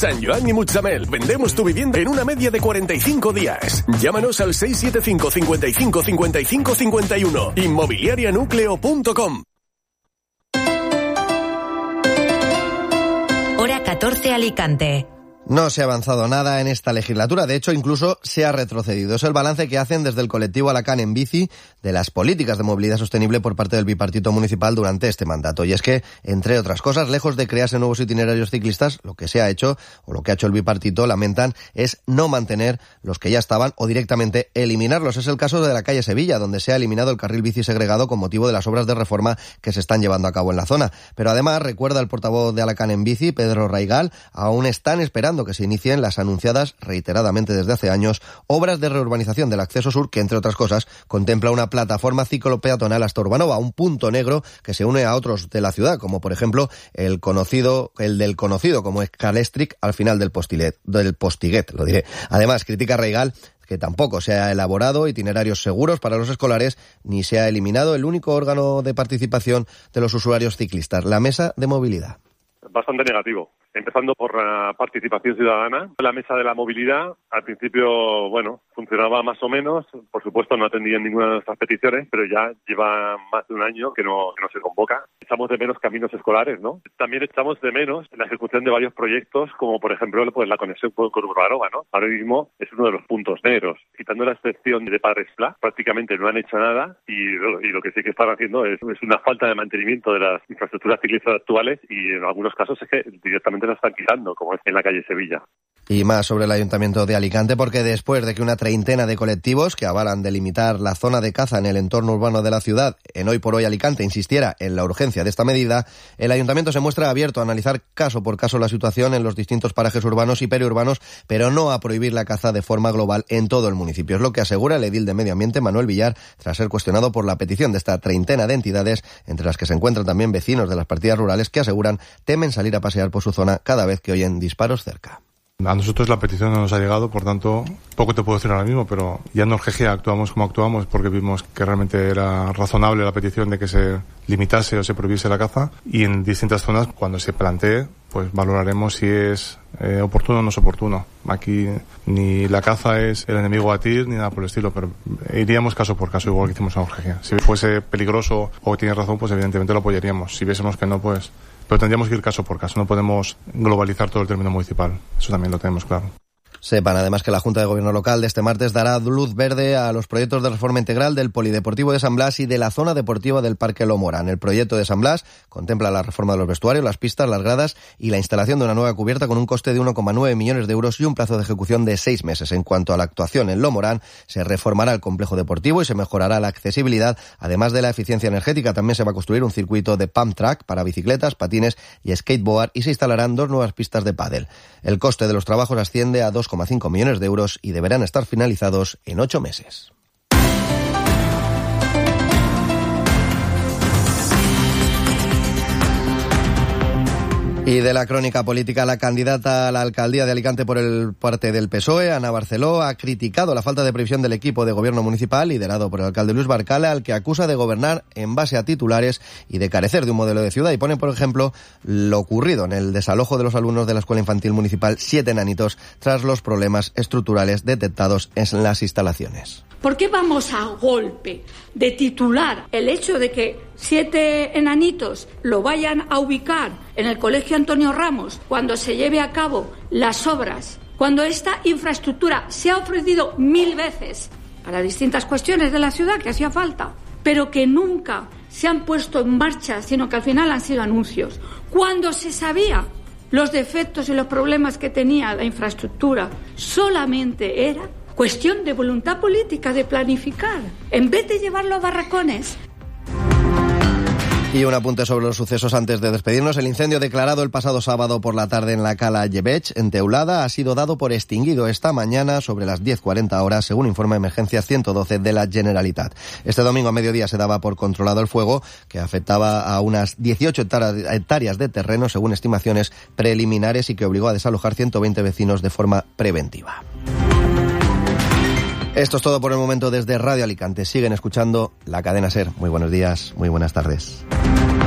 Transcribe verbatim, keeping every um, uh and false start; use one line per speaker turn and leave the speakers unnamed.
San Joan y Mutsamel. Vendemos tu vivienda en una media de cuarenta y cinco días. Llámanos al seis siete cinco, cinco cinco, cinco cinco cinco uno. inmobiliaria núcleo punto com.
Hora catorce, Alicante.
No se ha avanzado nada en esta legislatura, de hecho incluso se ha retrocedido. Es el balance que hacen desde el colectivo Alacant en Bici de las políticas de movilidad sostenible por parte del bipartito municipal durante este mandato. Y es que, entre otras cosas, lejos de crearse nuevos itinerarios ciclistas, lo que se ha hecho, o lo que ha hecho el bipartito, lamentan, es no mantener los que ya estaban o directamente eliminarlos. Es el caso de la calle Sevilla, donde se ha eliminado el carril bici segregado con motivo de las obras de reforma que se están llevando a cabo en la zona. Pero además, recuerda el portavoz de Alacant en Bici, Pedro Raigal, aún están esperando que se inicien las anunciadas reiteradamente desde hace años obras de reurbanización del acceso sur que, entre otras cosas, contempla una plataforma ciclopeatonal hasta Urbanova, un punto negro que se une a otros de la ciudad, como por ejemplo el conocido, el del conocido como Scalestric al final del Postilet, del Postiguet, lo diré. Además, critica Raigal que tampoco se ha elaborado itinerarios seguros para los escolares ni se ha eliminado el único órgano de participación de los usuarios ciclistas, la Mesa de Movilidad.
Bastante negativo. Empezando por la participación ciudadana. La mesa de la movilidad, al principio, bueno, funcionaba más o menos. Por supuesto, no atendían ninguna de nuestras peticiones, pero ya lleva más de un año que no, que no se convoca. Echamos de menos caminos escolares, ¿no? También echamos de menos la ejecución de varios proyectos, como por ejemplo pues, la conexión con Urbanova, ¿no? Ahora mismo es uno de los puntos negros. Quitando la excepción de Padres Pla, prácticamente no han hecho nada y, y lo que sí que están haciendo es, es una falta de mantenimiento de las infraestructuras ciclistas actuales y en algunos casos es que directamente la están quitando, como es en la calle Sevilla.
Y más sobre el Ayuntamiento de Alicante, porque después de que una treintena de colectivos que avalan delimitar la zona de caza en el entorno urbano de la ciudad, en Hoy por Hoy Alicante, insistiera en la urgencia de esta medida, el Ayuntamiento se muestra abierto a analizar caso por caso la situación en los distintos parajes urbanos y periurbanos, pero no a prohibir la caza de forma global en todo el municipio. Es lo que asegura el edil de Medio Ambiente, Manuel Villar, tras ser cuestionado por la petición de esta treintena de entidades, entre las que se encuentran también vecinos de las partidas rurales que aseguran temen salir a pasear por su zona cada vez que oyen disparos cerca.
A nosotros la petición no nos ha llegado, por tanto, poco te puedo decir ahora mismo, pero ya en Orgegia actuamos como actuamos porque vimos que realmente era razonable la petición de que se limitase o se prohibiese la caza, y en distintas zonas, cuando se plantee, pues valoraremos si es eh, oportuno o no es oportuno. Aquí ni la caza es el enemigo a batir ni nada por el estilo, pero iríamos caso por caso, igual que hicimos en Orgegia. Si fuese peligroso o tiene razón, pues evidentemente lo apoyaríamos. Si viésemos que no, pues... Pero tendríamos que ir caso por caso, no podemos globalizar todo el término municipal. Eso también lo tenemos claro.
Sepan además que la Junta de Gobierno Local de este martes dará luz verde a los proyectos de reforma integral del Polideportivo de San Blas y de la zona deportiva del Parque Lomorán. El proyecto de San Blas contempla la reforma de los vestuarios, las pistas, las gradas y la instalación de una nueva cubierta con un coste de uno coma nueve millones de euros y un plazo de ejecución de seis meses. En cuanto a la actuación en Lomorán, se reformará el complejo deportivo y se mejorará la accesibilidad. Además de la eficiencia energética, también se va a construir un circuito de pump track para bicicletas, patines y skateboard y se instalarán dos nuevas pistas de pádel. El coste de los trabajos asciende a dos coma cinco millones de euros y deberán estar finalizados en ocho meses. Y de la crónica política, la candidata a la alcaldía de Alicante por el parte del P S O E, Ana Barceló, ha criticado la falta de previsión del equipo de gobierno municipal, liderado por el alcalde Luis Barcala, al que acusa de gobernar en base a titulares y de carecer de un modelo de ciudad. Y pone, por ejemplo, lo ocurrido en el desalojo de los alumnos de la Escuela Infantil Municipal Siete Enanitos tras los problemas estructurales detectados en las instalaciones.
¿Por qué vamos a golpe de titular el hecho de que Siete Enanitos lo vayan a ubicar en el Colegio Antonio Ramos cuando se lleve a cabo las obras, cuando esta infraestructura se ha ofrecido mil veces para distintas cuestiones de la ciudad que hacía falta, pero que nunca se han puesto en marcha, sino que al final han sido anuncios? Cuando se sabía los defectos y los problemas que tenía la infraestructura, solamente era cuestión de voluntad política, de planificar, en vez de llevarlo a barracones.
Y un apunte sobre los sucesos antes de despedirnos. El incendio declarado el pasado sábado por la tarde en la Cala Llevech, en Teulada, ha sido dado por extinguido esta mañana sobre las diez cuarenta horas, según informa Emergencias ciento doce de la Generalitat. Este domingo a mediodía se daba por controlado el fuego, que afectaba a unas dieciocho hectáreas de terreno, según estimaciones preliminares, y que obligó a desalojar ciento veinte vecinos de forma preventiva. Esto es todo por el momento desde Radio Alicante. Siguen escuchando La Cadena SER. Muy buenos días, muy buenas tardes.